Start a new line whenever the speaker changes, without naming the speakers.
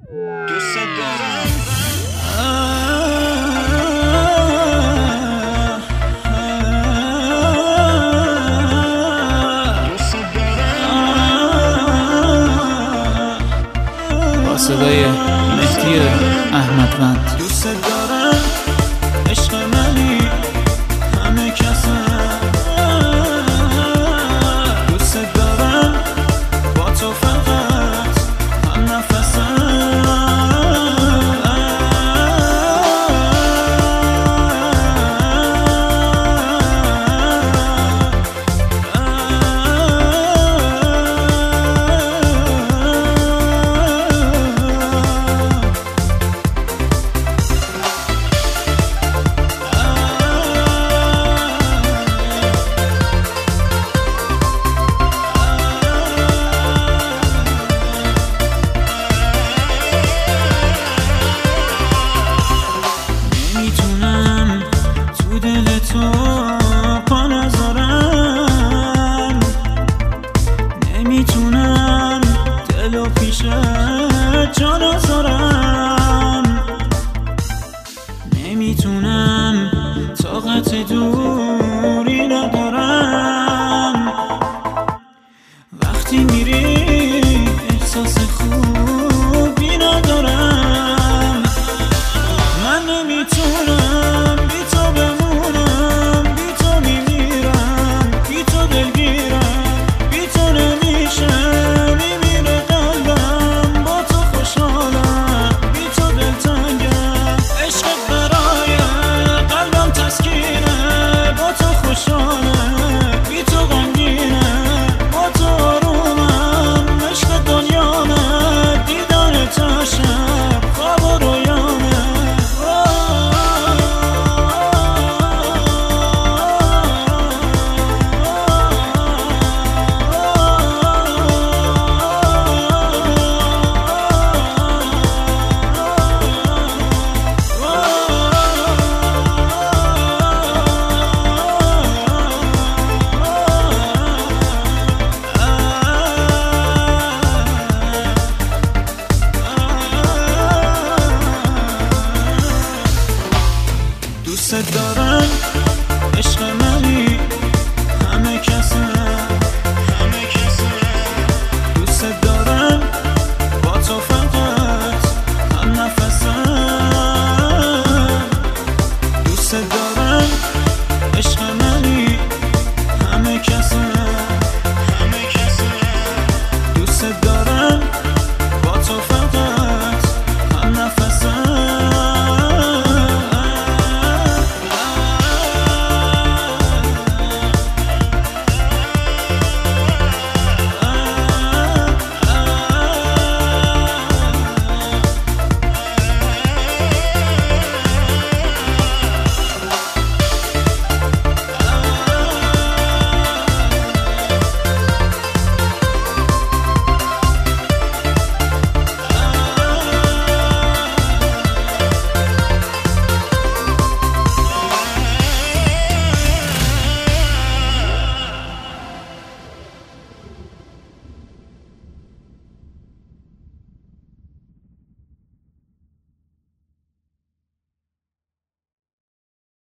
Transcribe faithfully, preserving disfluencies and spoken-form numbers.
دوست دارم
با صدای مهدی احمدوند.
دوست دارم عشق منی همه کسم، دوست دارم با تو فقط هم نفسم. تو پا نذارم، نمیتونم دلو پیش جا نذارم، نمیتونم طاقت دوری ندارم. وقتی میری احساس خوبی ندارم، من نمیتونم بی تو بمونم، بی تو میمیرم، بی تو دلگیرم، بی تو نمیشه میمیره قلبم، با تو خوشحالم، بی تو دلتنگم، عشقت برای قلبم تسکینه، با تو خوشحالم، بی تو غمگینه، با تو آرومم، عشق دنیامه، دیدن تا شب خواب و رویامه. دوست دارم